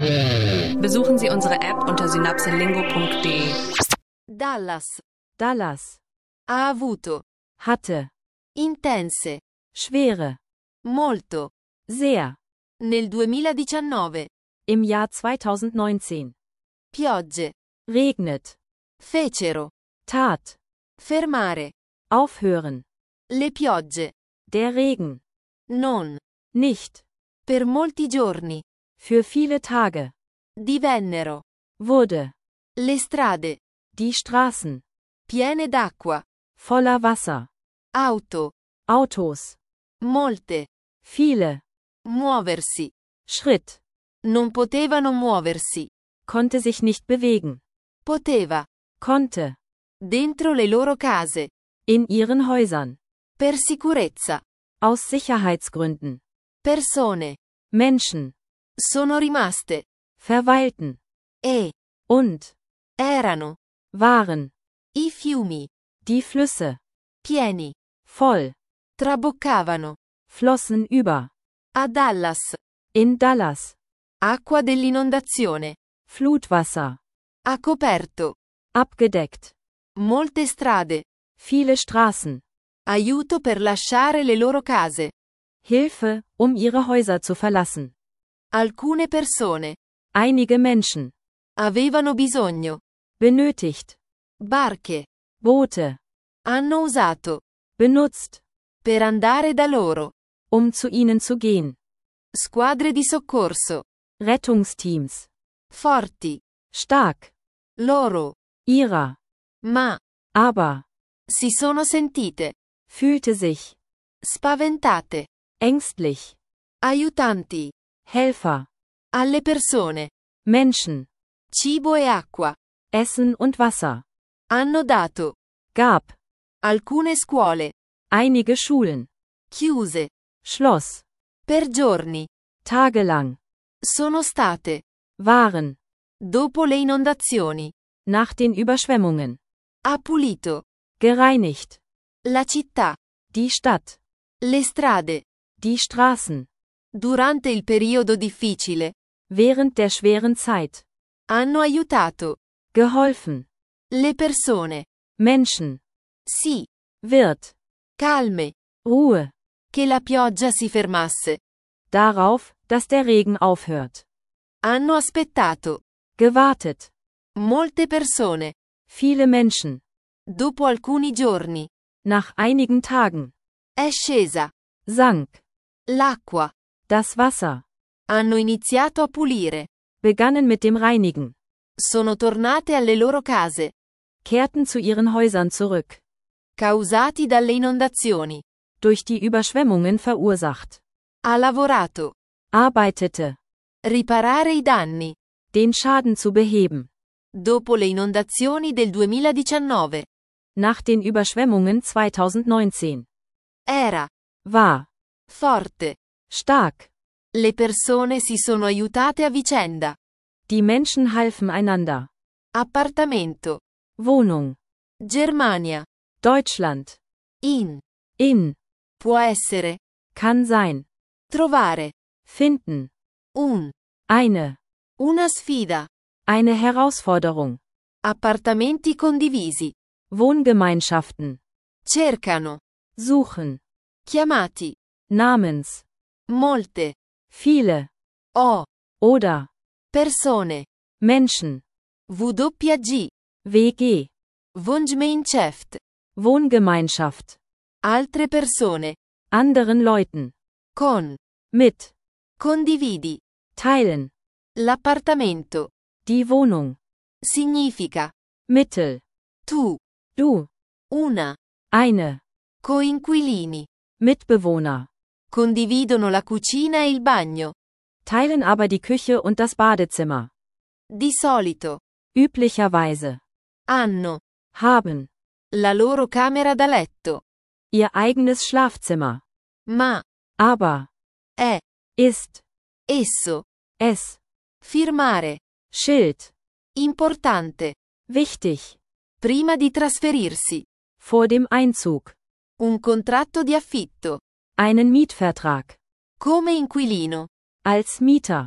Besuchen Sie unsere App unter synapselingo.de. Dallas. Dallas. Ha avuto. Hatte. Intense. Schwere. Molto. Sehr. Nel 2019. Im Jahr 2019. Piogge. Regnet. Fecero. Tat. Fermare. Aufhören. Le piogge. Der Regen. Non. Nicht. Per molti giorni. Für viele Tage. Divennero. Wurde. Le strade. Die Straßen. Piene d'acqua. Voller Wasser. Auto. Autos. Molte. Viele. Muoversi. Schritt. Non potevano muoversi. Konnte sich nicht bewegen. Poteva. Konnte. Dentro le loro case. In ihren Häusern. Per sicurezza. Aus Sicherheitsgründen. Persone. Menschen. Sono rimaste. Verweilten. E. Und. Erano. Waren. I fiumi. Die Flüsse. Pieni. Voll. Traboccavano. Flossen über. A Dallas. In Dallas. Acqua dell'inondazione. Flutwasser. Ha coperto. Abgedeckt. Molte strade. Viele Straßen. Aiuto per lasciare le loro case. Hilfe, um ihre Häuser zu verlassen. Alcune persone. Einige Menschen. Avevano bisogno. Benötigt. Barche. Boote. Hanno usato. Benutzt. Per andare da loro. Um zu ihnen zu gehen. Squadre di soccorso. Rettungsteams. Forti. Stark. Loro. Ihrer. Ma. Aber. Si sono sentite. Fühlte sich. Spaventate. Ängstlich. Aiutanti. Helfer. Alle persone. Menschen. Cibo e acqua. Essen und Wasser. Hanno dato. Gab. Alcune scuole. Einige Schulen. Chiuse. Schloss. Per giorni. Tagelang. Sono state. Waren. Dopo le inondazioni. Nach den Überschwemmungen. Ha pulito. Gereinigt. La città. Die Stadt. Le strade. Die Straßen. Durante il periodo difficile. Während der schweren Zeit. Hanno aiutato. Geholfen. Le persone. Menschen. Sì. Wird. Calme. Ruhe. Che la pioggia si fermasse. Darauf, dass der Regen aufhört. Hanno aspettato. Gewartet. Molte persone. Viele Menschen. Dopo alcuni giorni. Nach einigen Tagen. È scesa. Sank. L'acqua. Das Wasser. Hanno iniziato a pulire. Begannen mit dem Reinigen. Sono tornate alle loro case. Kehrten zu ihren Häusern zurück. Causati dalle inondazioni. Durch die Überschwemmungen verursacht. Ha lavorato. Arbeitete. Riparare i danni. Den Schaden zu beheben. Dopo le inondazioni del 2019. Nach den Überschwemmungen 2019. Era. War. Forte. Stark. Le persone si sono aiutate a vicenda. Die Menschen halfen einander. Appartamento. Wohnung. Germania. Deutschland. In. Può essere. Kann sein. Trovare. Finden. Eine Una sfida. Herausforderung. Appartamenti condivisi. Wohngemeinschaften. Cercano. Suchen. Chiamati. Namens. Molte. Viele. Oder. Persone. Menschen. WG. WG. Wohngemeinschaft. Wohngemeinschaft. Altre persone. Anderen Leuten. Con. Mit. Condividi. Teilen. L'appartamento. Die Wohnung. Significa. Mittel. Tu. Du. Una. Eine. Coinquilini. Mitbewohner. Condividono la cucina e il bagno. Teilen aber die Küche und das Badezimmer. Di solito. Üblicherweise. Hanno. Haben. La loro camera da letto. Ihr eigenes Schlafzimmer. Ma. Aber. È. Ist. Esso. Es. Firmare. Schild. Importante. Wichtig. Prima di trasferirsi. Vor dem Einzug. Un contratto di affitto. Einen Mietvertrag. Come inquilino. Als Mieter.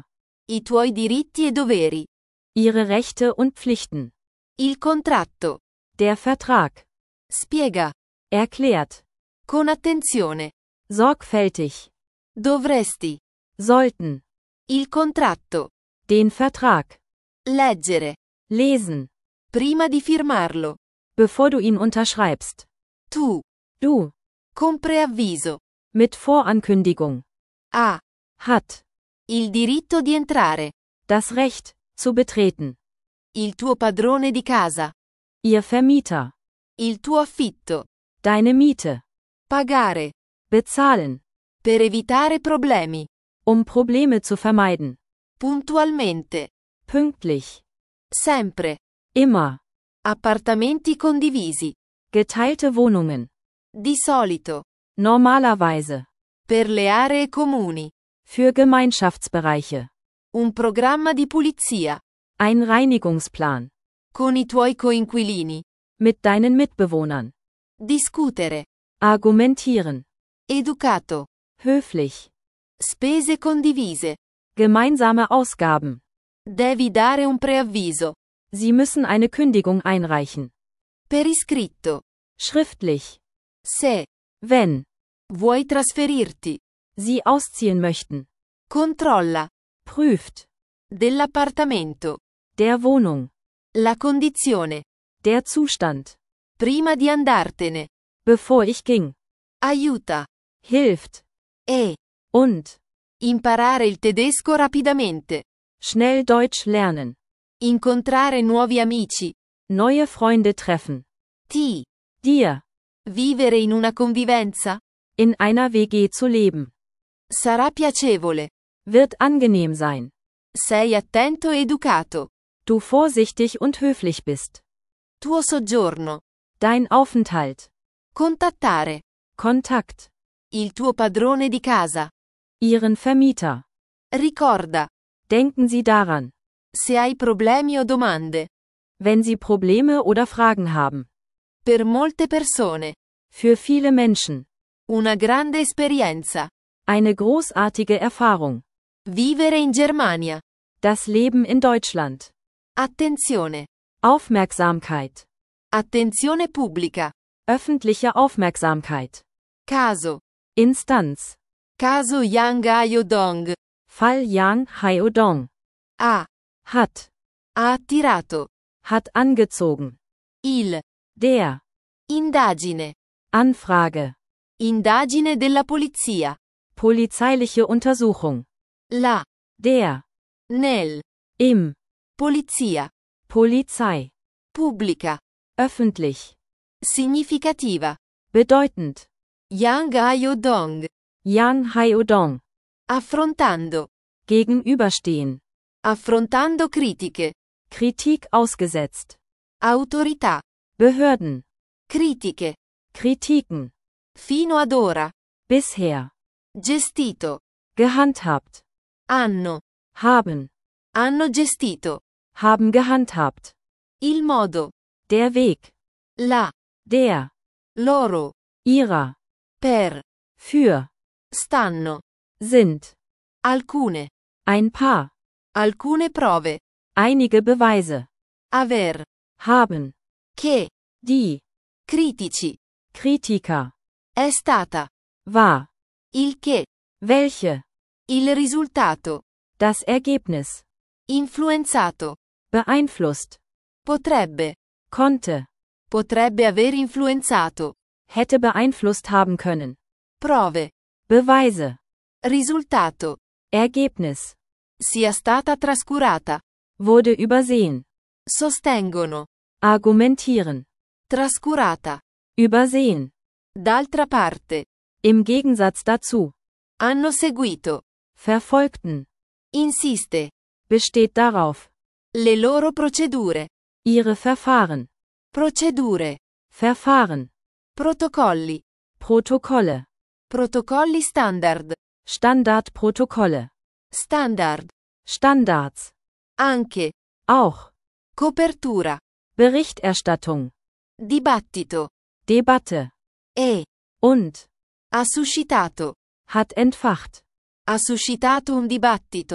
I tuoi diritti e doveri. Ihre Rechte und Pflichten. Il contratto. Der Vertrag. Spiega. Erklärt. Con attenzione. Sorgfältig. Dovresti. Sollten. Il contratto. Den Vertrag. Leggere. Lesen. Prima di firmarlo. Bevor du ihn unterschreibst. Tu. Du. Con preavviso. Mit Vorankündigung. Ha. Hat. Il diritto di entrare. Das Recht, zu betreten. Il tuo padrone di casa. Ihr Vermieter. Il tuo affitto. Deine Miete. Pagare. Bezahlen. Per evitare problemi. Probleme zu vermeiden. Puntualmente. Pünktlich. Sempre. Immer. Appartamenti condivisi. Geteilte Wohnungen. Di solito. Normalerweise. Per le aree comuni. Für Gemeinschaftsbereiche. Un programma di pulizia. Ein Reinigungsplan. Con i tuoi coinquilini. Mit deinen Mitbewohnern. Discutere. Argumentieren. Educato. Höflich. Spese condivise. Gemeinsame Ausgaben. Devi dare un preavviso. Sie müssen eine Kündigung einreichen. Per iscritto. Schriftlich. Se. Wenn. Vuoi trasferirti. Sie ausziehen möchten. Controlla. Prüft. Dell'appartamento. Der Wohnung. La condizione. Der Zustand. Prima di andartene. Bevor ich ging. Aiuta. Hilft. E. Und. Imparare il tedesco rapidamente. Schnell Deutsch lernen. Incontrare nuovi amici. Neue Freunde treffen. Ti. Dir. Vivere in una convivenza. In einer WG zu leben. Sarà piacevole. Wird angenehm sein. Sei attento e educato. Du vorsichtig und höflich bist. Tuo soggiorno. Dein Aufenthalt. Contattare. Kontakt. Il tuo padrone di casa. Ihren Vermieter. Ricorda. Denken Sie daran. Se hai problemi o domande. Wenn Sie Probleme oder Fragen haben. Per molte persone. Für viele Menschen. Una grande esperienza. Eine großartige Erfahrung. Vivere in Germania. Das Leben in Deutschland. Attenzione. Aufmerksamkeit. Attenzione pubblica. Öffentliche Aufmerksamkeit. Caso. Instanz. Caso Yang Hayo-dong. Fall Yang Hayo-dong. Ha. Hat. Ha attirato. Hat angezogen. Il. Der. Indagine. Anfrage. Indagine della polizia. Polizeiliche Untersuchung. La. Der. Nel. Im. Polizia. Polizei. Pubblica. Öffentlich. Significativa. Bedeutend. Yang Hayo-dong. Yang Hayo-dong. Affrontando. Gegenüberstehen. Affrontando critiche. Kritik ausgesetzt. Autorità. Behörden. Critiche. Kritiken. Fino ad ora. Bisher. Gestito. Gehandhabt. Hanno. Haben. Hanno gestito. Haben gehandhabt. Il modo. Der Weg. La. Der. Loro. Ihrer. Per. Für. Stanno. Sind. Alcune. Ein paar. Alcune prove. Einige Beweise. Aver. Haben. Che. Die. Critici. Kritiker. È stata. War. Il che. Welche. Il risultato. Das Ergebnis. Influenzato. Beeinflusst. Potrebbe. Konnte. Potrebbe aver influenzato. Hätte beeinflusst haben können. Prove. Beweise. Risultato. Ergebnis. Sia stata trascurata. Wurde übersehen. Sostengono. Argumentieren. Trascurata. Übersehen. D'altra parte. Im Gegensatz dazu. Hanno seguito. Verfolgten. Insiste. Besteht darauf. Le loro procedure. Ihre Verfahren. Procedure. Verfahren. Protocolli. Protokolle. Protocolli standard. Standardprotokolle. Standard. Standards. Anche. Auch. Copertura. Berichterstattung. Dibattito. Debatte. E. Und. Ha suscitato. Hat entfacht. Ha suscitato un dibattito.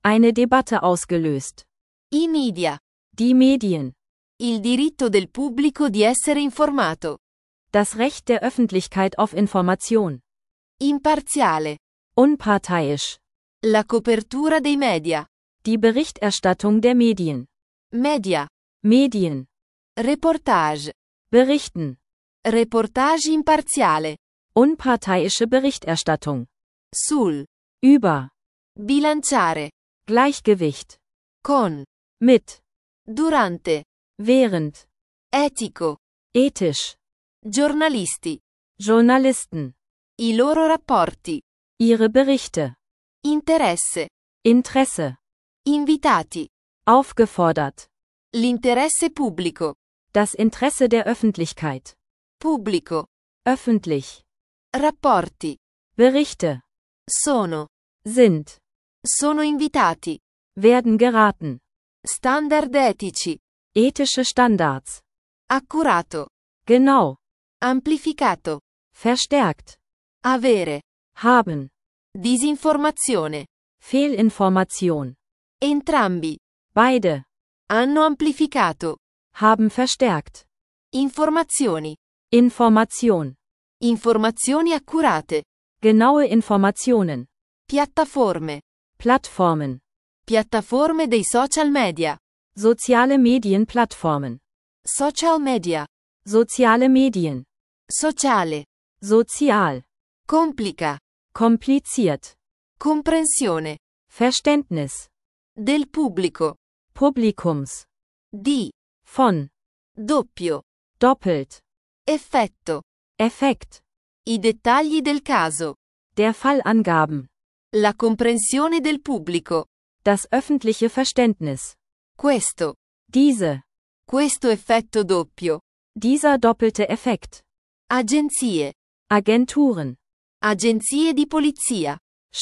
Eine Debatte ausgelöst. I media. Die Medien. Il diritto del pubblico di essere informato. Das Recht der Öffentlichkeit auf Information. Imparziale. Unparteiisch. La copertura dei media. Die Berichterstattung der Medien. Media. Medien. Reportage. Berichten. Reportage imparziale. Unparteiische Berichterstattung. Sul. Über. Bilanciare. Gleichgewicht. Con. Mit. Durante. Während. Etico. Ethisch. Giornalisti. Journalisten. I loro rapporti. Ihre Berichte. Interesse. Interesse. Invitati. Aufgefordert. L'interesse pubblico. Das Interesse der Öffentlichkeit. Pubblico. Öffentlich. Rapporti. Berichte. Sono. Sind. Sono invitati. Werden geraten. Standard etici. Ethische Standards. Accurato. Genau. Amplificato. Verstärkt. Avere. Haben. Disinformazione. Fehlinformation. Entrambi. Beide. Hanno amplificato. Haben verstärkt. Informazioni. Information. Informazioni accurate. Genaue Informationen. Piattaforme. Plattformen. Piattaforme dei social media. Soziale Medienplattformen. Social media. Soziale Medien. Sociale. Sozial. Complica. Kompliziert. Comprensione. Verständnis. Del pubblico. Publikums. Di. Von. Doppio. Doppelt. Effetto. Effekt. I dettagli del caso. Der Fallangaben. La comprensione del pubblico. Das öffentliche Verständnis. Questo. Diese. Questo effetto doppio. Dieser doppelte Effekt. Agenzie. Agenturen. Agenzie di polizia.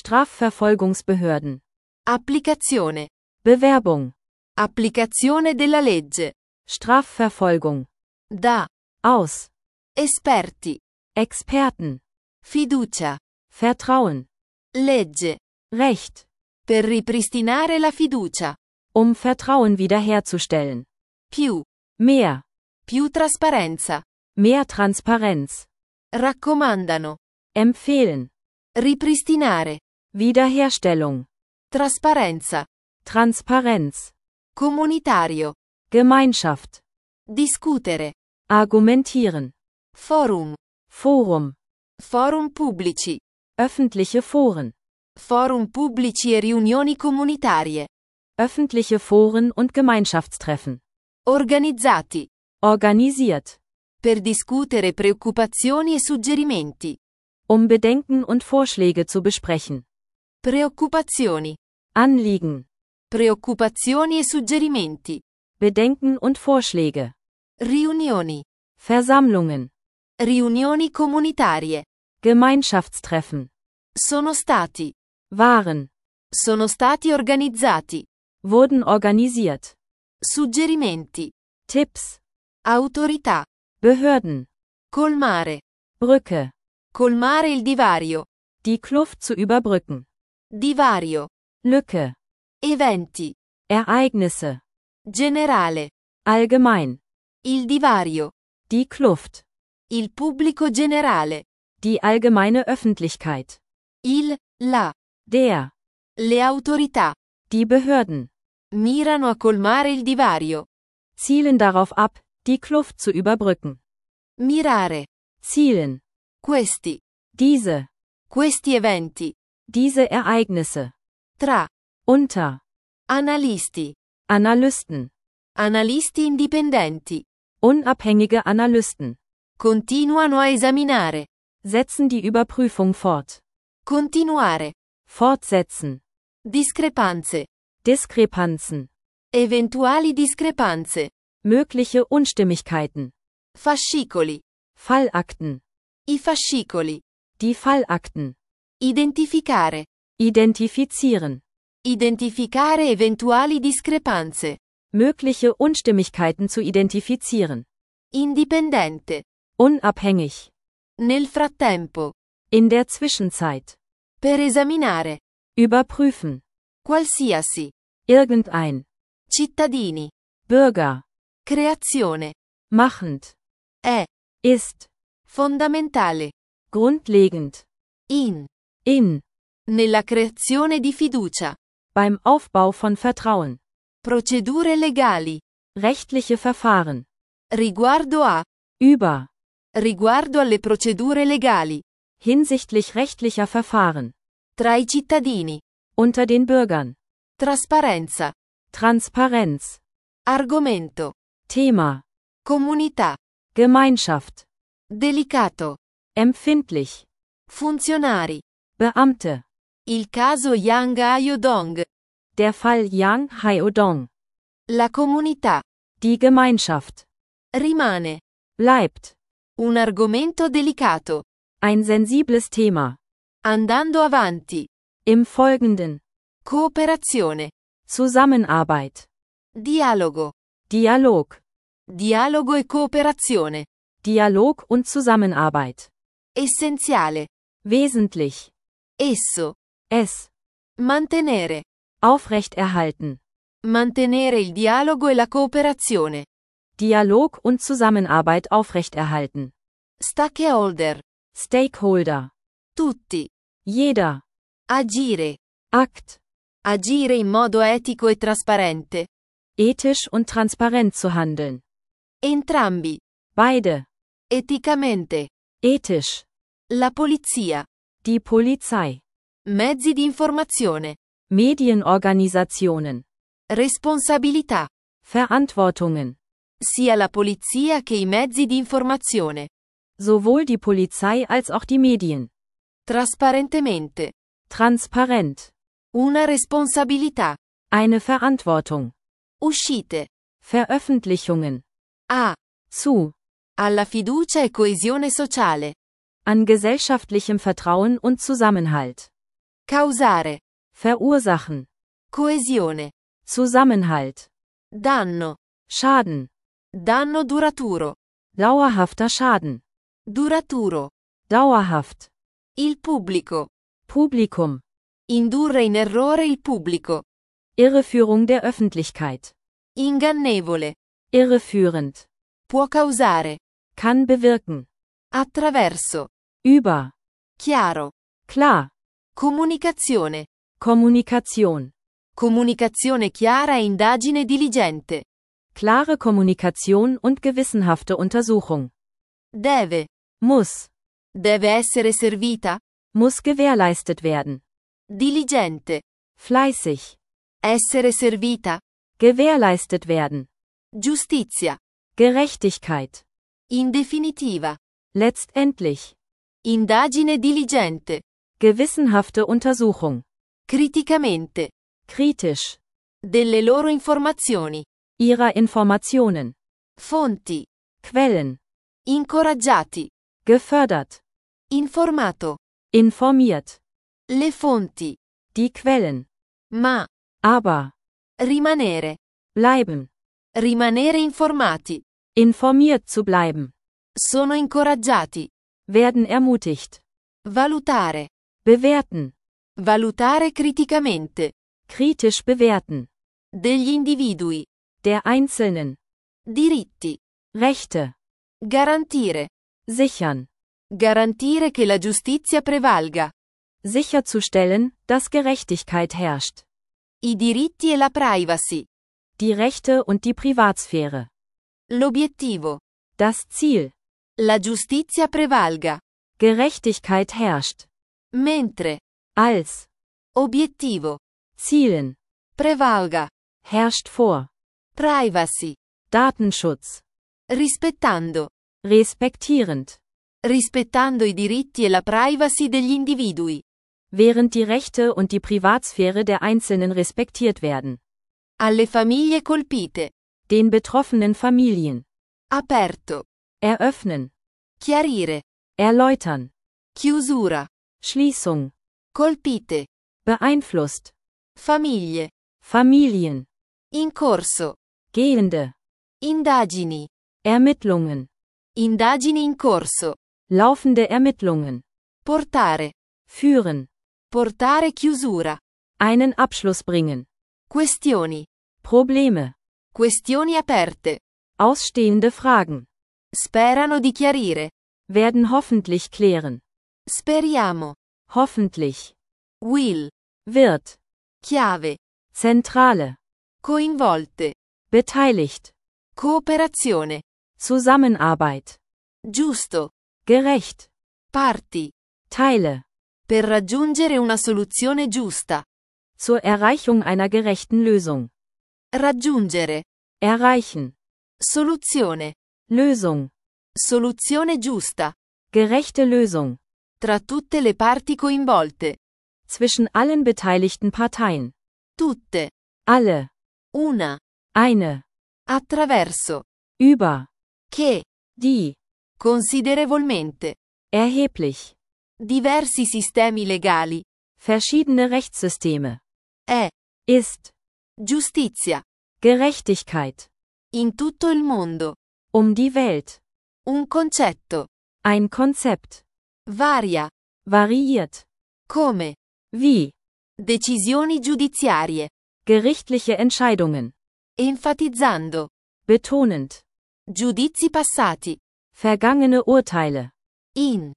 Strafverfolgungsbehörden. Applicazione. Bewerbung. Applicazione della legge. Strafverfolgung. Da. Aus. Esperti. Experten. Fiducia. Vertrauen. Legge. Recht. Per ripristinare la fiducia. Um Vertrauen wiederherzustellen. Più. Mehr. Più trasparenza. Mehr Transparenz. Raccomandano. Empfehlen. Ripristinare. Wiederherstellung. Trasparenza. Transparenz. Comunitario. Gemeinschaft. Discutere. Argumentieren. Forum. Forum. Forum pubblici. Öffentliche Foren. Forum pubblici e riunioni comunitarie. Öffentliche Foren und Gemeinschaftstreffen. Organizzati. Organisiert. Per discutere preoccupazioni e suggerimenti. Um Bedenken und Vorschläge zu besprechen. Preoccupazioni. Anliegen. Preoccupazioni e suggerimenti. Bedenken und Vorschläge. Riunioni. Versammlungen. Riunioni comunitarie. Gemeinschaftstreffen. Sono stati. Waren. Sono stati organizzati. Wurden organisiert. Suggerimenti. Tipps. Autorità. Behörden. Colmare. Brücke. Colmare il divario. Die Kluft zu überbrücken. Divario. Lücke. Eventi. Ereignisse. Generale. Allgemein. Il divario. Die Kluft. Il pubblico generale. Die allgemeine Öffentlichkeit. Il, la. Der. Le autorità. Die Behörden. Mirano a colmare il divario. Zielen darauf ab, die Kluft zu überbrücken. Mirare. Zielen. Questi. Diese. Questi eventi. Diese Ereignisse. Tra. Unter. Analisti. Analysten. Analisti indipendenti. Unabhängige Analysten. Continuano a esaminare. Setzen die Überprüfung fort. Continuare. Fortsetzen. Discrepanze. Diskrepanzen. Eventuali discrepanze. Mögliche Unstimmigkeiten. Fascicoli. Fallakten. I fascicoli. Die Fallakten. Identificare. Identifizieren. Identificare eventuali discrepanze. Mögliche Unstimmigkeiten zu identifizieren. Indipendente. Unabhängig. Nel frattempo. In der Zwischenzeit. Per esaminare. Überprüfen. Qualsiasi. Irgendein. Cittadini. Bürger. Creazione. Machend. È. Ist. Fondamentale. Grundlegend. In. Nella creazione di fiducia. Beim Aufbau von Vertrauen. Procedure legali. Rechtliche Verfahren. Riguardo a. Über. Riguardo alle procedure legali. Hinsichtlich rechtlicher Verfahren. Tra i cittadini. Unter den Bürgern. Trasparenza. Transparenz. Argomento. Thema. Comunità. Gemeinschaft. Delicato. Empfindlich. Funzionari. Beamte. Il caso Yang Haodong. Der Fall Yang Haodong. La comunità. Die Gemeinschaft. Rimane. Bleibt. Un argomento delicato. Ein sensibles Thema. Andando avanti. Im Folgenden. Cooperazione. Zusammenarbeit. Dialogo. Dialog. Dialogo e cooperazione. Dialog und Zusammenarbeit. Essenziale. Wesentlich. Esso. Es. Mantenere. Aufrechterhalten. Mantenere il dialogo e la cooperazione. Dialog und Zusammenarbeit aufrechterhalten. Stakeholder. Stakeholder. Tutti. Jeder. Agire. Akt. Agire in modo etico e trasparente. Ethisch und transparent zu handeln. Entrambi. Beide. Eticamente. Ethisch. La polizia. Die Polizei. Mezzi di informazione. Medienorganisationen. Responsabilità. Verantwortungen. Sia la polizia che i mezzi di informazione. Sowohl die Polizei als auch die Medien. Trasparentemente. Transparent. Una responsabilità. Eine Verantwortung. Uscite. Veröffentlichungen. A. Zu. Alla fiducia e coesione sociale. An gesellschaftlichem Vertrauen und Zusammenhalt. Causare. Verursachen. Coesione. Zusammenhalt. Danno. Schaden. Danno duraturo. Dauerhafter Schaden. Duraturo. Dauerhaft. Il pubblico. Publikum. Indurre in errore il pubblico. Irreführung der Öffentlichkeit. Ingannevole. Irreführend. Può causare. Kann bewirken. Attraverso. Über. Chiaro. Klar. Comunicazione. Kommunikation. Comunicazione chiara e indagine diligente. Klare Kommunikation und gewissenhafte Untersuchung. Deve. Muss. Deve essere servita. Muss gewährleistet werden. Diligente. Fleißig. Essere servita. Gewährleistet werden. Giustizia. Gerechtigkeit. In definitiva. Letztendlich. Indagine diligente. Gewissenhafte Untersuchung. Criticamente. Kritisch. Delle loro informazioni. Ihrer Informationen. Fonti. Quellen. Incoraggiati. Gefördert. Informato. Informiert. Le fonti. Die Quellen. Ma. Aber. Rimanere. Bleiben. Rimanere informati. Informiert zu bleiben. Sono incoraggiati. Werden ermutigt. Valutare. Bewerten. Valutare criticamente. Kritisch bewerten. Degli individui. Der Einzelnen. Diritti. Rechte. Garantire. Sichern. Garantire che la giustizia prevalga. Sicherzustellen, dass Gerechtigkeit herrscht. I diritti e la privacy. Die Rechte und die Privatsphäre. L'obiettivo. Das Ziel. La giustizia prevalga. Gerechtigkeit herrscht. Mentre. Als. Obiettivo. Zielen. Prevalga. Herrscht vor. Privacy. Datenschutz. Rispettando. Respektierend. Rispettando i diritti e la privacy degli individui. Während die Rechte und die Privatsphäre der Einzelnen respektiert werden. Alle famiglie colpite. Den betroffenen Familien. Aperto. Eröffnen. Chiarire. Erläutern. Chiusura. Schließung. Colpite. Beeinflusst. Famiglie. Familien. In corso. Gehende. Indagini. Ermittlungen. Indagini in corso. Laufende Ermittlungen. Portare. Führen. Portare chiusura. einen Abschluss bringen. Questioni. Probleme. Questioni aperte. Ausstehende Fragen. Sperano di chiarire. Werden hoffentlich klären. Speriamo. Hoffentlich. Will. Wird. Chiave. Zentrale. Coinvolte. Beteiligt. Cooperazione. Zusammenarbeit. Giusto. Gerecht. Parti. Teile. Per raggiungere una soluzione giusta. Zur Erreichung einer gerechten Lösung. Raggiungere. Erreichen. Soluzione. Lösung. Soluzione giusta. Gerechte Lösung. Tra tutte le parti coinvolte. Zwischen allen beteiligten Parteien. Tutte. Alle. Una. Eine. Attraverso. Über. Che. Die. Considerevolmente. Erheblich. Diversi sistemi legali. Verschiedene Rechtssysteme. È. Ist. Giustizia. Gerechtigkeit. In tutto il mondo. Die Welt. Un concetto. Ein Konzept. Varia. Variiert. Come. Wie. Decisioni giudiziarie. Gerichtliche Entscheidungen. Enfatizzando. Betonend. Giudizi passati. Vergangene Urteile. In.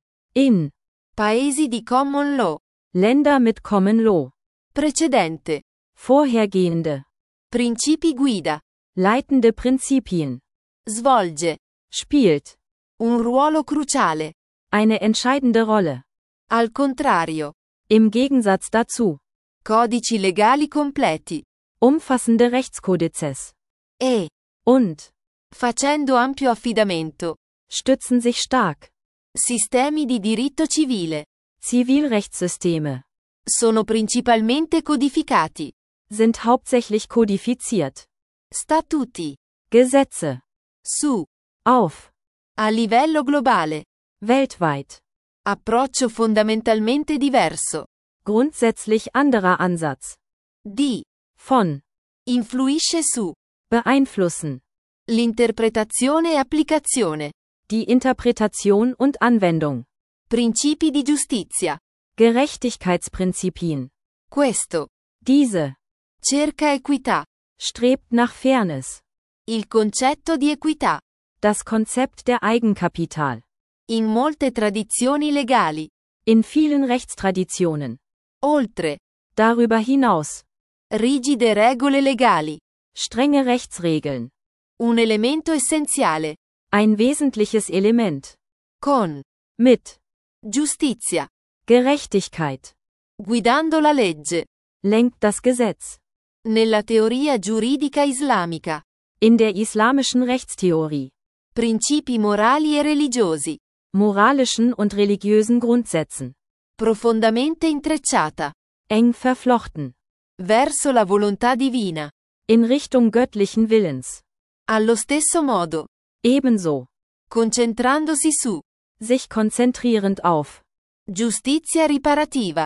Paesi di common law. Länder mit Common Law. Precedente. Vorhergehende. Principi guida. Leitende Prinzipien. Svolge. Spielt. Un ruolo cruciale. Eine entscheidende Rolle. Al contrario. Im Gegensatz dazu. Codici legali completi. Umfassende Rechtskodizes. E. Und. Facendo ampio affidamento. Stützen sich stark. Sistemi di diritto civile. Zivilrechtssysteme. Sono principalmente codificati. Sind hauptsächlich kodifiziert. Statuti. Gesetze. Su. Auf. A livello globale. Weltweit. Approccio fondamentalmente diverso. Grundsätzlich anderer Ansatz. Di. Von. Influisce su. Beeinflussen. L'interpretazione e applicazione. Die Interpretation und Anwendung. Principi di giustizia. Gerechtigkeitsprinzipien. Questo. Diese. Cerca equità. Strebt nach Fairness. Il concetto di equità. Das Konzept der Eigenkapital. In molte tradizioni legali. In vielen Rechtstraditionen. Oltre. Darüber hinaus. Rigide regole legali. Strenge Rechtsregeln. Un elemento essenziale. Ein wesentliches Element. Con. Mit. Giustizia. Gerechtigkeit. Guidando la legge. Lenkt das Gesetz. Nella teoria giuridica islamica. In der islamischen Rechtstheorie. Principi morali e religiosi. Moralischen und religiösen Grundsätzen. Profondamente intrecciata. Eng verflochten. Verso la volontà divina. In Richtung göttlichen Willens. Allo stesso modo. Ebenso. Concentrandosi su. Sich konzentrierend auf. Giustizia riparativa.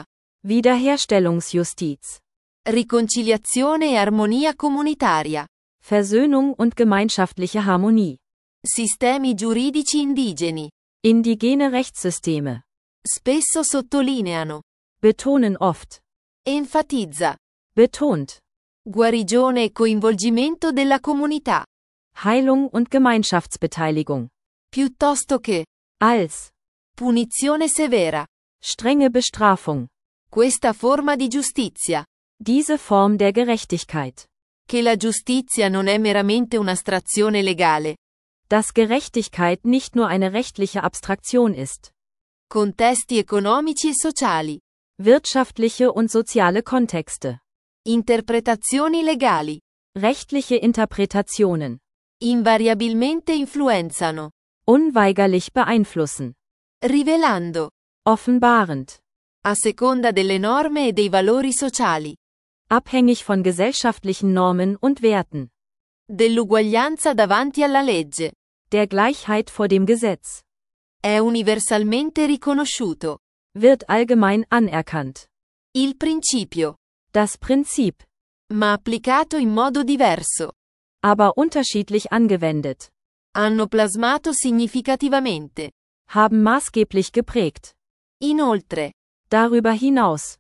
Wiederherstellungsjustiz. Riconciliazione e armonia comunitaria. Versöhnung und gemeinschaftliche Harmonie. Sistemi giuridici indigeni. Indigene Rechtssysteme. Spesso sottolineano. Betonen oft. Enfatizza. Betont. Guarigione e coinvolgimento della comunità. Heilung und Gemeinschaftsbeteiligung. Piuttosto che. Als. Punizione severa. Strenge Bestrafung. Questa forma di giustizia. Diese Form der Gerechtigkeit. Che la giustizia non è meramente un'astrazione legale. Dass Gerechtigkeit nicht nur eine rechtliche Abstraktion ist. Contesti economici e sociali. Wirtschaftliche und soziale Kontexte. Interpretazioni legali. Rechtliche Interpretationen. Invariabilmente influenzano. Unweigerlich beeinflussen. Rivelando. Offenbarend. A seconda delle norme e dei valori sociali. Abhängig von gesellschaftlichen Normen und Werten. Dell'uguaglianza davanti alla legge. Der Gleichheit vor dem Gesetz. È universalmente riconosciuto. Wird allgemein anerkannt. Il principio. Das Prinzip. Ma applicato in modo diverso. Aber unterschiedlich angewendet. Hanno plasmato significativamente. Haben maßgeblich geprägt. Inoltre. Darüber hinaus.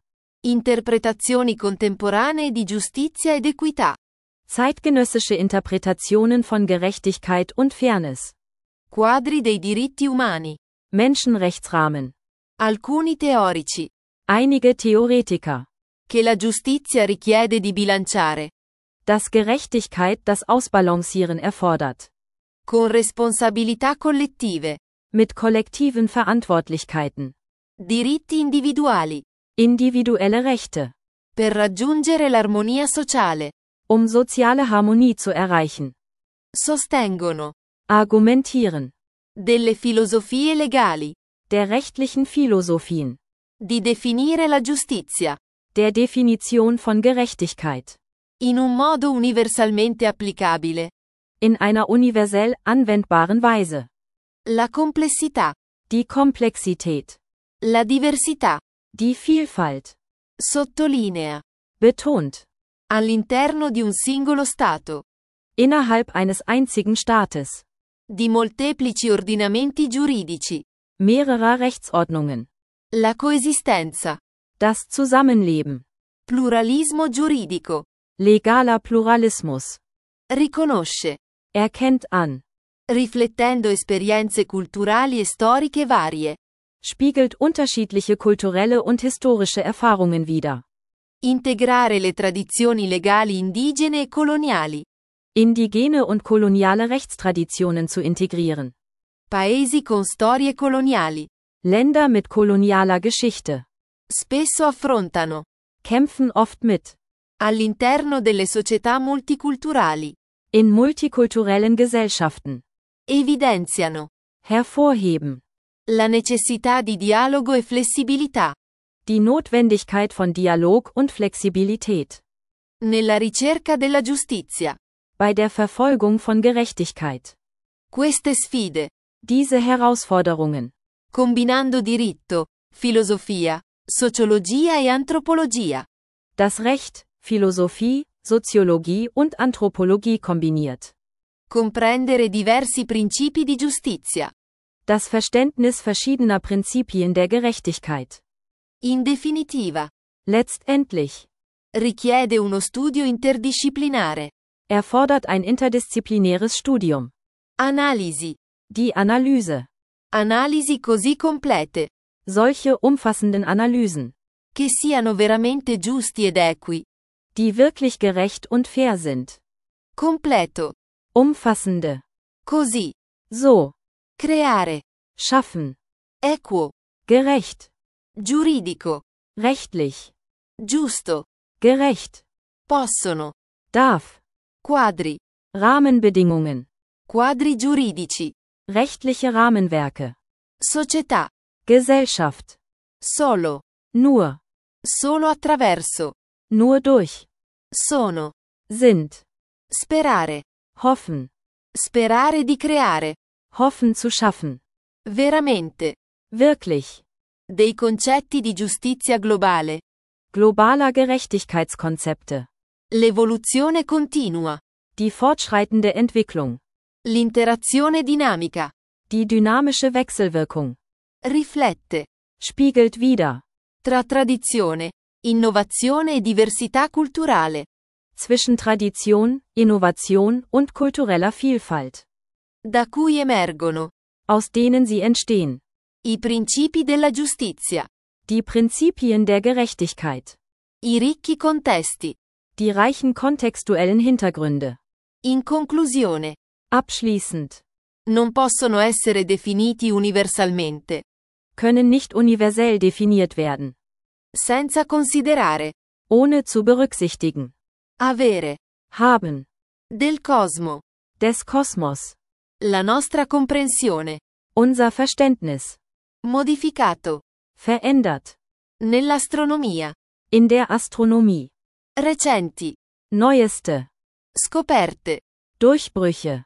Interpretazioni contemporanee di giustizia ed equità. Zeitgenössische Interpretationen von Gerechtigkeit und Fairness. Quadri dei diritti umani. Menschenrechtsrahmen. Alcuni teorici. Einige Theoretiker. Che la giustizia richiede di bilanciare. Dass Gerechtigkeit das Ausbalancieren erfordert. Con responsabilità collettive. Mit kollektiven Verantwortlichkeiten. Diritti individuali. Individuelle Rechte. Per raggiungere l'armonia sociale. Soziale Harmonie zu erreichen. Sostengono. Argumentieren. Delle filosofie legali. Der rechtlichen Philosophien. Di definire la giustizia. Der Definition von Gerechtigkeit. In un modo universalmente applicabile. In einer universell anwendbaren Weise. La complessità. Die Komplexität. La diversità. Die Vielfalt. Sottolinea. Betont. All'interno di un singolo Stato. Innerhalb eines einzigen Staates. Di molteplici ordinamenti giuridici. Mehrerer Rechtsordnungen. La coesistenza. Das Zusammenleben. Pluralismo giuridico. Legaler Pluralismus. Riconosce. Erkennt an. Riflettendo esperienze culturali e storiche varie. Spiegelt unterschiedliche kulturelle und historische Erfahrungen wider. Integrare le tradizioni legali indigene e coloniali. Indigene und koloniale Rechtstraditionen zu integrieren. Paesi con storie coloniali. Länder mit kolonialer Geschichte. Spesso affrontano. Kämpfen oft mit. All'interno delle società multiculturali. In multikulturellen Gesellschaften. Evidenziano. Hervorheben. La necessità di dialogo e flessibilità. Die Notwendigkeit von Dialog und Flexibilität. Nella ricerca della giustizia. Bei der Verfolgung von Gerechtigkeit. Queste sfide. Diese Herausforderungen. Combinando diritto, filosofia, sociologia e antropologia. Das Recht, Philosophie, Soziologie und Anthropologie kombiniert. Comprendere diversi principi di giustizia. Das Verständnis verschiedener Prinzipien der Gerechtigkeit. In definitiva. Letztendlich. Richiede uno studio interdisciplinare. Erfordert ein interdisziplinäres Studium. Analisi. Die Analyse. Analisi così complete. Solche umfassenden Analysen. Che siano veramente giusti ed equi. Die wirklich gerecht und fair sind. Completo. Umfassende. Così. So. Creare. Schaffen. Equo. Gerecht. Giuridico. Rechtlich. Giusto. Gerecht. Possono. Darf. Quadri. Rahmenbedingungen. Quadri giuridici. Rechtliche Rahmenwerke. Società. Gesellschaft. Solo. Nur. Solo attraverso. Nur durch. Sono. Sind. Sperare. Hoffen. Sperare di creare. Hoffen zu schaffen. Veramente. Wirklich. Dei concetti di giustizia globale. Globaler Gerechtigkeitskonzepte. L'evoluzione continua. Die fortschreitende Entwicklung. L'interazione dinamica. Die dynamische Wechselwirkung. Riflette. Spiegelt wider. Tra tradizione, innovazione e diversità culturale. Zwischen Tradition, Innovation und kultureller Vielfalt. Da cui emergono. Aus denen sie entstehen. I principi della giustizia. Die Prinzipien der Gerechtigkeit. I ricchi contesti. Die reichen kontextuellen Hintergründe. In conclusione. Abschließend. Non possono essere definiti universalmente. Können nicht universell definiert werden. Senza considerare. Ohne zu berücksichtigen. Avere. Haben. Del cosmo. Des Kosmos. La nostra comprensione. Unser Verständnis. Modificato. Verändert. Nell'astronomia. In der Astronomie. Recenti. Neueste. Scoperte. Durchbrüche.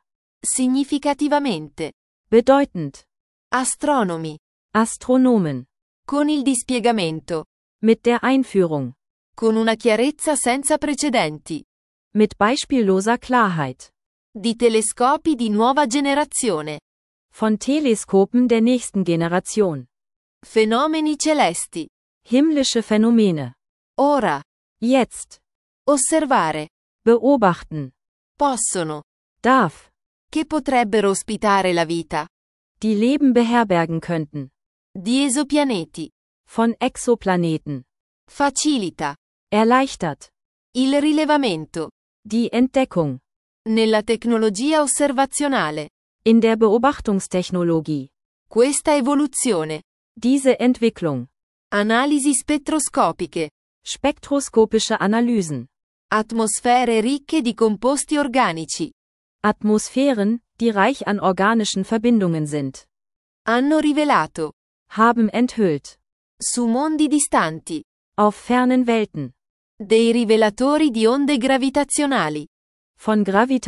Significativamente. Bedeutend. Astronomi. Astronomen. Con il dispiegamento. Mit der Einführung. Con una chiarezza senza precedenti. Mit beispielloser Klarheit. Di telescopi di nuova generazione. Von Teleskopen der nächsten Generation. Fenomeni celesti. Himmlische Phänomene. Ora. Jetzt. Osservare. Beobachten. Possono. Darf. Che potrebbero ospitare la vita. Die Leben beherbergen könnten. Di esopianeti. Von Exoplaneten. Facilita. Erleichtert. Il rilevamento. Die Entdeckung. Nella tecnologia osservazionale. In der Beobachtungstechnologie. Questa evoluzione. Diese Entwicklung. Analisi spettroscopiche. Spektroskopische Analysen. Atmosfere ricche di composti organici. Atmosphären, die reich an organischen Verbindungen sind. Hanno rivelato. Haben enthüllt. Su mondi distanti. Auf fernen Welten. Dei rivelatori di onde gravitazionali. Von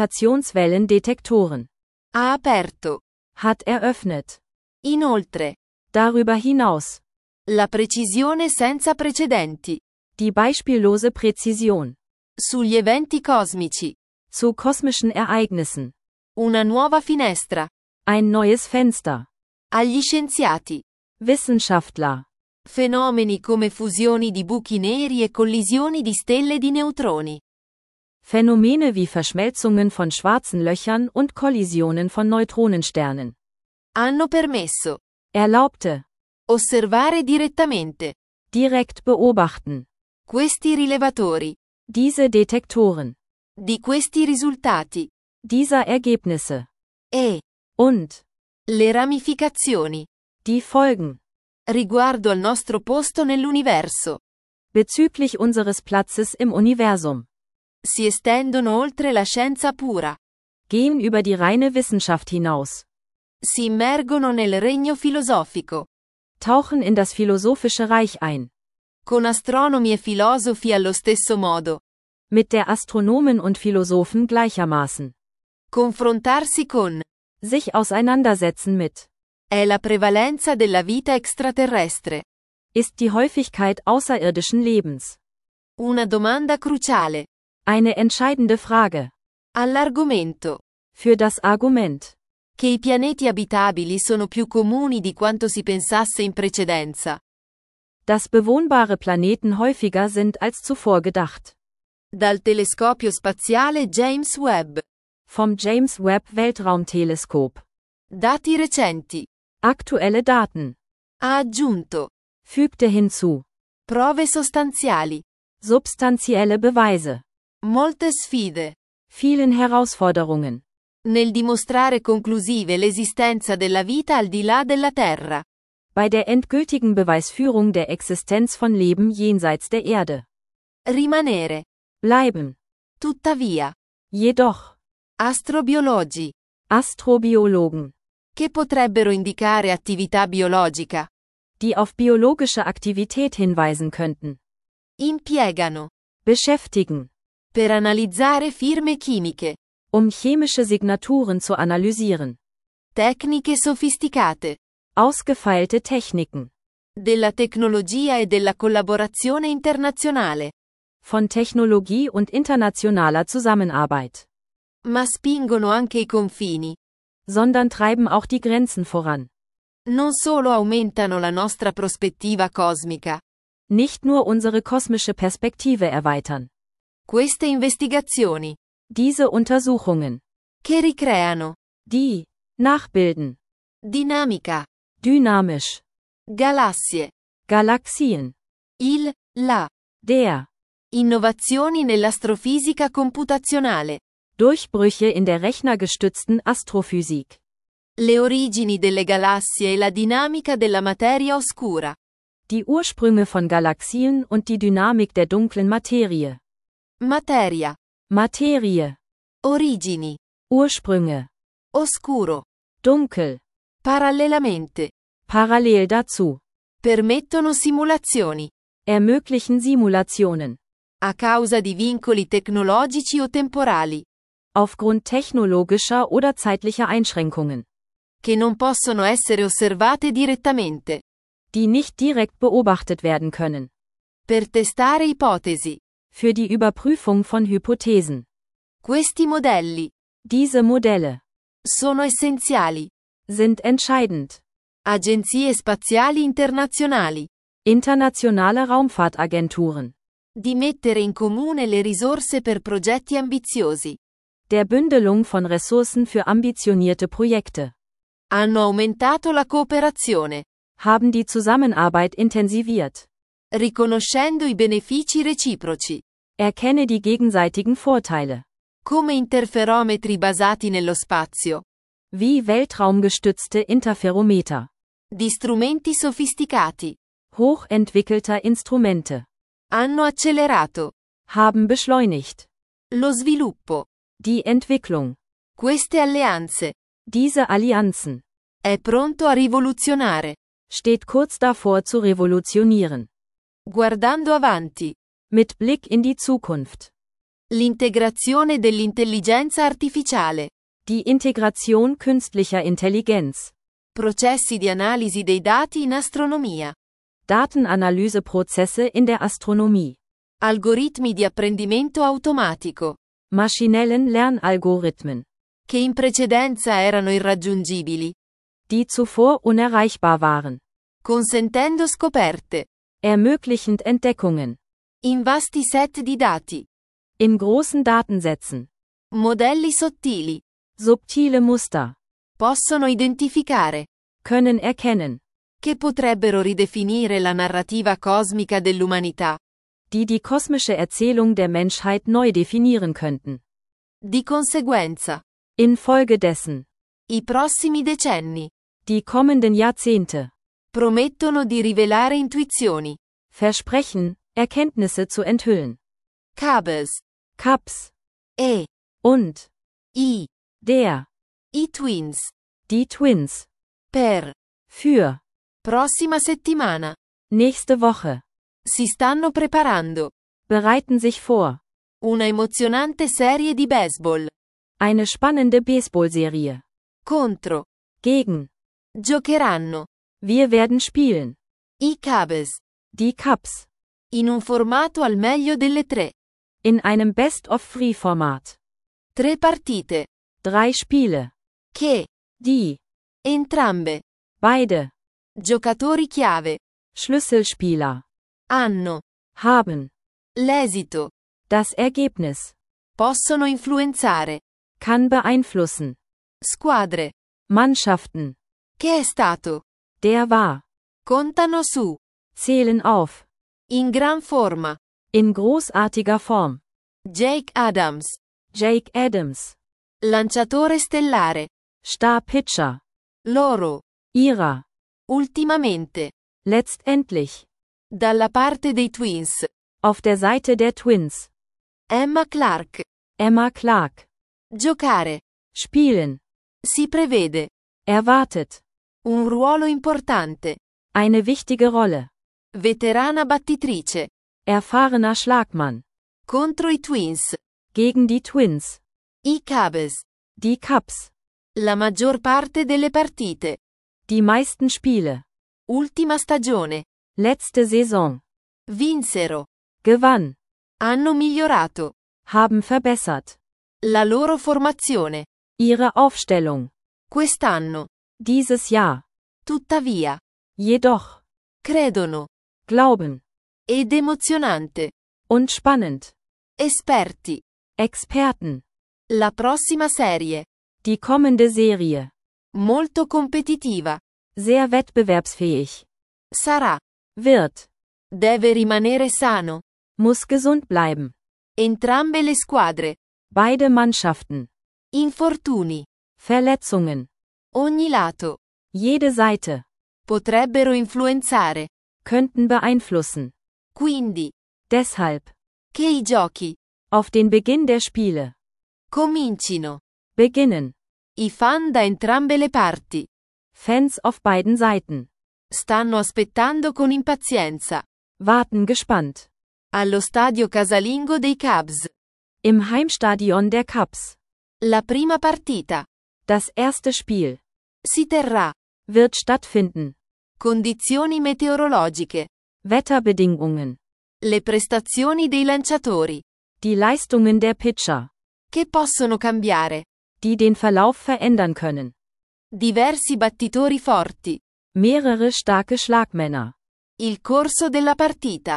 Gravitationswellendetektoren. Ha aperto. Hat eröffnet. Inoltre. Darüber hinaus. La precisione senza precedenti. Die beispiellose Präzision. Sugli eventi cosmici. Zu kosmischen Ereignissen. Una nuova finestra. Ein neues Fenster. Agli scienziati. Wissenschaftler. Fenomeni come fusioni di buchi neri e collisioni di stelle di neutroni. Phänomene wie Verschmelzungen von schwarzen Löchern und Kollisionen von Neutronensternen. Hanno permesso. Erlaubte. Osservare direttamente. Direkt beobachten. Questi rilevatori. Diese Detektoren. Di questi risultati. Dieser Ergebnisse. E. Und. Le ramificazioni. Die Folgen. Riguardo al nostro posto nell'universo. Bezüglich unseres Platzes im Universum. Si estendono oltre la scienza pura. Gehen über die reine Wissenschaft hinaus. Si immergono nel regno filosofico. Tauchen in das philosophische Reich ein. Con astronomi e filosofi allo stesso modo. Mit der Astronomen und Philosophen gleichermaßen. Confrontarsi con. Sich auseinandersetzen mit. È la prevalenza della vita extraterrestre. Ist die Häufigkeit außerirdischen Lebens. Una domanda cruciale. Eine entscheidende Frage. All'argomento. Für das Argument. Che i pianeti abitabili sono più comuni di quanto si pensasse in precedenza. Dass bewohnbare Planeten häufiger sind als zuvor gedacht. Dal telescopio spaziale James Webb. Vom James Webb Weltraumteleskop. Dati recenti. Aktuelle Daten. Ha aggiunto. Fügte hinzu. Prove sostanziali. Substanzielle Beweise. Molte sfide. Vielen Herausforderungen. Nel dimostrare conclusive l'esistenza della vita al di là della Terra. Bei der endgültigen Beweisführung der Existenz von Leben jenseits der Erde. Rimanere. Bleiben. Tuttavia. Jedoch. Astrobiologi. Astrobiologen. Che potrebbero indicare attività biologica. Die auf biologische Aktivität hinweisen könnten. Impiegano. Beschäftigen. Per analizzare firme chimiche. Chemische Signaturen zu analysieren. Tecniche sofisticate. Ausgefeilte Techniken. Della tecnologia e della collaborazione internazionale. Von Technologie und internationaler Zusammenarbeit. Ma spingono anche i confini. Sondern treiben auch die Grenzen voran. Non solo aumentano la nostra prospettiva cosmica. Nicht nur unsere kosmische Perspektive erweitern. Queste investigazioni. Diese Untersuchungen. Che ricreano. Die. Nachbilden. Dinamica. Dynamisch. Galassie. Galaxien. La. Der. Innovazioni nell'astrofisica computazionale. Durchbrüche in der rechnergestützten Astrophysik. Le origini delle galassie e la dinamica della materia oscura. Die Ursprünge von Galaxien und die Dynamik der dunklen Materie. Materia. Materie. Origini. Ursprünge. Oscuro. Dunkel. Parallelamente. Parallel dazu. Permettono simulazioni. Ermöglichen Simulationen. A causa di vincoli tecnologici o temporali. Aufgrund technologischer oder zeitlicher Einschränkungen. Che non possono essere osservate direttamente. Die nicht direkt beobachtet werden können. Per testare ipotesi. Für die Überprüfung von Hypothesen. Questi modelli. Diese Modelle. Sono essenziali. Sind entscheidend. Agenzie spaziali internazionali. Internationale Raumfahrtagenturen. Di mettere in comune le risorse per progetti ambiziosi. Der Bündelung von Ressourcen für ambitionierte Projekte. Hanno aumentato la cooperazione, Haben die Zusammenarbeit intensiviert. riconoscendo i benefici reciproci. Erkenne die gegenseitigen Vorteile. Come interferometri basati nello spazio. Wie weltraumgestützte Interferometer. Di strumenti sofisticati. Hochentwickelter Instrumente. Hanno accelerato. Haben beschleunigt. Lo sviluppo. Die Entwicklung. Queste alleanze. Diese Allianzen. È pronto a rivoluzionare. Steht kurz davor zu revolutionieren. Guardando avanti. Mit Blick in die Zukunft. L'integrazione dell'intelligenza artificiale. Die Integration künstlicher Intelligenz. Processi di analisi dei dati in astronomia. Datenanalyseprozesse in der Astronomie. Algoritmi di apprendimento automatico. Maschinellen Lernalgorithmen. Che in precedenza erano irraggiungibili. Die zuvor unerreichbar waren. Consentendo scoperte. Ermöglichend Entdeckungen. In vasti set di dati. In großen Datensätzen. Modelli sottili. Subtile Muster. Possono identificare. Können erkennen. Che potrebbero ridefinire la narrativa cosmica dell'umanità. Die kosmische Erzählung der Menschheit neu definieren könnten. Di conseguenza. Infolgedessen. I prossimi decenni. Die kommenden Jahrzehnte. Promettono di rivelare intuizioni. Versprechen, Erkenntnisse zu enthüllen. Cubes. Cups. E. Und. I. Der. I twins. Die Twins. Per. Für. Prossima settimana. Nächste Woche. Si stanno preparando. Bereiten sich vor. Una emozionante serie di baseball. Eine spannende Baseballserie. Contro. Gegen. Giocheranno. Wir werden spielen. I Cubs. Die Cups. In un formato al meglio delle tre. In einem Best-of-Three-Format. 3 partite. 3 Spiele. Che. Die. Entrambe. Beide. Giocatori chiave. Schlüsselspieler. Hanno. Haben. L'esito. Das Ergebnis. Possono influenzare. Kann beeinflussen. Squadre. Mannschaften. Che è stato. Der war. Contano su. Zählen auf. In gran forma. In großartiger Form. Jake Adams. Jake Adams. Lanciatore stellare. Star-Pitcher. Loro. Ihrer. Ultimamente. Letztendlich. Dalla parte dei Twins. Auf der Seite der Twins. Emma Clark. Emma Clark. Giocare. Spielen. Si prevede. Erwartet. Un ruolo importante. Eine wichtige Rolle. Veterana battitrice. Erfahrener Schlagmann. Contro i Twins. Gegen die Twins. I Cubs. Die Cups. La maggior parte delle partite. Die meisten Spiele. Ultima stagione. Letzte Saison. Vinsero. Gewann. Hanno migliorato. Haben verbessert. La loro formazione. Ihre Aufstellung. Quest'anno. Dieses Jahr. Tuttavia. Jedoch. Credono. Glauben. Ed emozionante. Und spannend. Esperti. Experten. La prossima serie. Die kommende Serie. Molto competitiva. Sehr wettbewerbsfähig. Sarà. Wird. Deve rimanere sano. Muss gesund bleiben. Entrambe le squadre. Beide Mannschaften. Infortuni. Verletzungen. Ogni lato. Jede Seite. Potrebbero influenzare. Könnten beeinflussen. Quindi. Deshalb. Che i giochi. Auf den Beginn der Spiele. Comincino. Beginnen. I fan da entrambe le parti. Fans auf beiden Seiten. Stanno aspettando con impazienza. Warten gespannt. Allo stadio casalingo dei Cubs. Im Heimstadion der Cubs. La prima partita. Das erste Spiel. Si terrà. Wird stattfinden. Condizioni meteorologiche. Wetterbedingungen. Le prestazioni dei lanciatori. Die Leistungen der Pitcher. Che possono cambiare. Die den Verlauf verändern können. Diversi battitori forti. Mehrere starke Schlagmänner. Il corso della partita.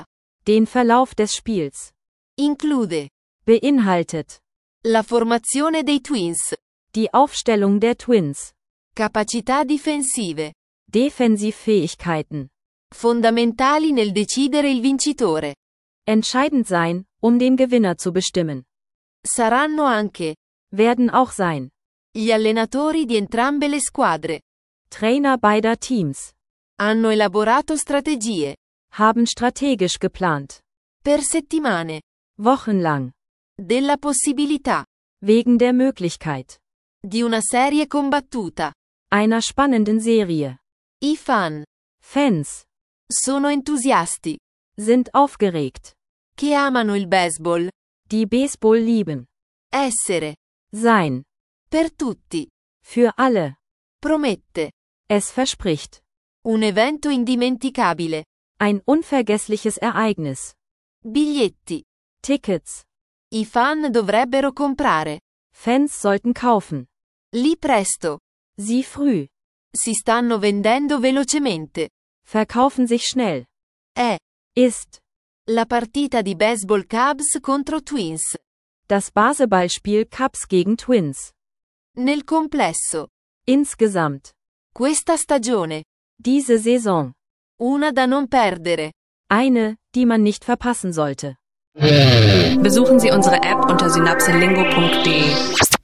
Den Verlauf des Spiels. Include Beinhaltet. la formazione dei Twins, Die Aufstellung der Twins. capacità difensive, Defensivfähigkeiten. fondamentali nel decidere il vincitore. Entscheidend sein, um den Gewinner zu bestimmen. Saranno anche Werden auch sein. gli allenatori di entrambe le squadre. Trainer beider Teams. Hanno elaborato strategie Haben strategisch geplant. per settimane Wochenlang. della possibilità Wegen der Möglichkeit. di una serie combattuta. Einer spannenden Serie. I fan Fans. sono entusiasti Sind aufgeregt. che amano il baseball. Die Baseball lieben. Essere Sein. per tutti. Für alle. Promette Es verspricht. un evento indimenticabile. Ein unvergessliches Ereignis. Biglietti. Tickets. I fan dovrebbero comprare. Fans sollten kaufen. Lì presto. Sie früh. Si stanno vendendo velocemente. Verkaufen sich schnell. È Ist. la partita di baseball Cubs contro Twins. Das Basketballspiel Cubs gegen Twins. Nel complesso. Insgesamt. Questa stagione. Diese Saison. Una da non perdere. Eine, die man nicht verpassen sollte. Besuchen Sie unsere App unter synapselingo.de.